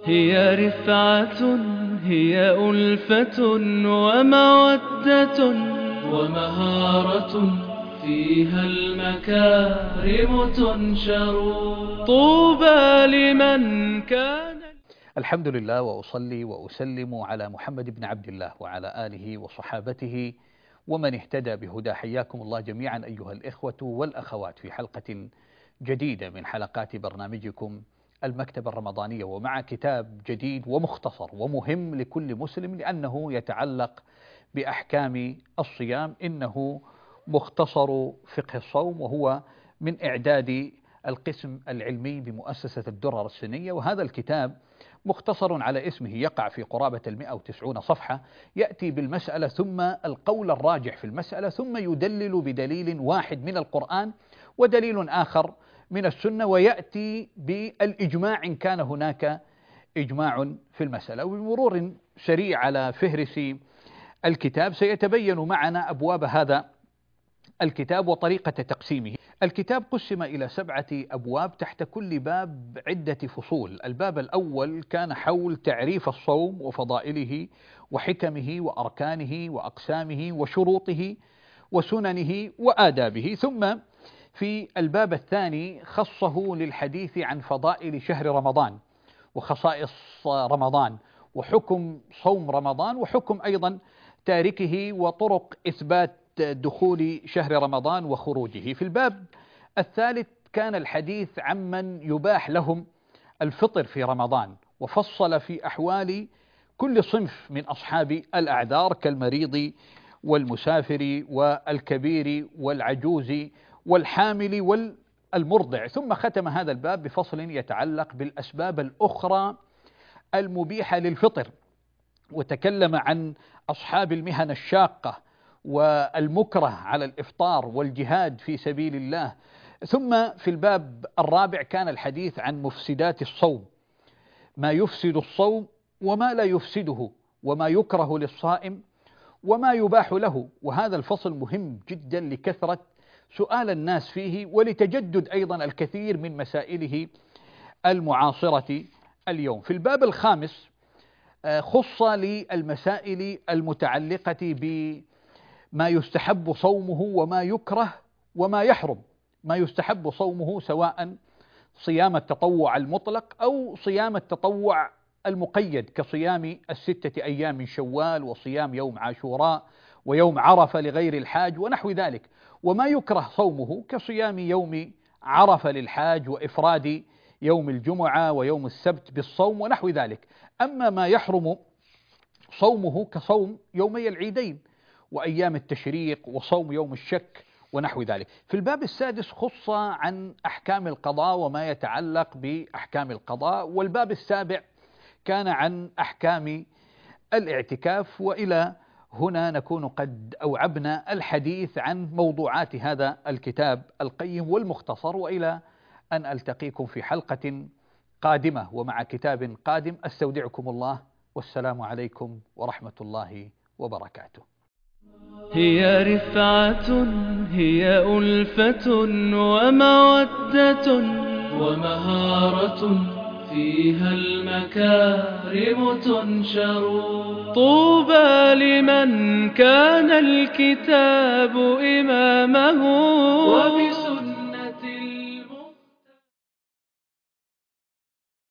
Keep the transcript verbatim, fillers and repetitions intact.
هي رفعة هي ألفة ومودة ومهارة فيها المكارم تنشر. طوبى لمن كان. الحمد لله، وأصلي وأسلم على محمد بن عبد الله وعلى آله وصحابته ومن اهتدى بهدى. حياكم الله جميعا أيها الإخوة والأخوات في حلقة جديدة من حلقات برنامجكم المكتبة الرمضانية، ومع كتاب جديد ومختصر ومهم لكل مسلم لأنه يتعلق بأحكام الصيام. إنه مختصر فقه الصوم، وهو من إعداد القسم العلمي بمؤسسة الدرر السنية. وهذا الكتاب مختصر على اسمه، يقع في قرابة المئة وتسعون صفحة، يأتي بالمسألة ثم القول الراجح في المسألة، ثم يدلل بدليل واحد من القرآن ودليل آخر من السنة، ويأتي بالإجماع إن كان هناك إجماع في المسألة. وبمرور سريع على فهرس الكتاب سيتبين معنا أبواب هذا الكتاب وطريقة تقسيمه. الكتاب قسم إلى سبعة أبواب، تحت كل باب عدة فصول. الباب الأول كان حول تعريف الصوم وفضائله وحكمه وأركانه وأقسامه وشروطه وسننه وآدابه. ثم في الباب الثاني خصه للحديث عن فضائل شهر رمضان وخصائص رمضان وحكم صوم رمضان وحكم أيضا تاركه وطرق إثبات دخول شهر رمضان وخروجه. في الباب الثالث كان الحديث عمن يباح لهم الفطر في رمضان، وفصل في أحوال كل صنف من أصحاب الأعذار كالمريض والمسافر والكبير والعجوز والحامل والمرضع. ثم ختم هذا الباب بفصل يتعلق بالأسباب الأخرى المبيحة للفطر، وتكلم عن أصحاب المهن الشاقة والمكره على الإفطار والجهاد في سبيل الله. ثم في الباب الرابع كان الحديث عن مفسدات الصوم، ما يفسد الصوم وما لا يفسده، وما يكره للصائم وما يباح له. وهذا الفصل مهم جدا لكثرة سؤال الناس فيه، ولتجدد أيضا الكثير من مسائله المعاصرة اليوم. في الباب الخامس خص للمسائل المتعلقة بما يستحب صومه وما يكره وما يحرم. ما يستحب صومه سواء صيام التطوع المطلق أو صيام التطوع المقيد كصيام الستة أيام من شوال وصيام يوم عاشوراء ويوم عرفة لغير الحاج ونحو ذلك. وما يكره صومه كصيام يوم عرفة للحاج وإفراد يوم الجمعة ويوم السبت بالصوم ونحو ذلك. أما ما يحرم صومه كصوم يومي العيدين وأيام التشريق وصوم يوم الشك ونحو ذلك. في الباب السادس خص عن أحكام القضاء وما يتعلق بأحكام القضاء. والباب السابع كان عن أحكام الاعتكاف. وإلى هنا نكون قد أوعبنا الحديث عن موضوعات هذا الكتاب القيم والمختصر، وإلى أن ألتقيكم في حلقة قادمة ومع كتاب قادم. أستودعكم الله، والسلام عليكم ورحمة الله وبركاته. هي رفعة هي ألفة ومودة ومهارة فيها المكارم تنشر. طوبى لمن كان الكتاب إمامه وبس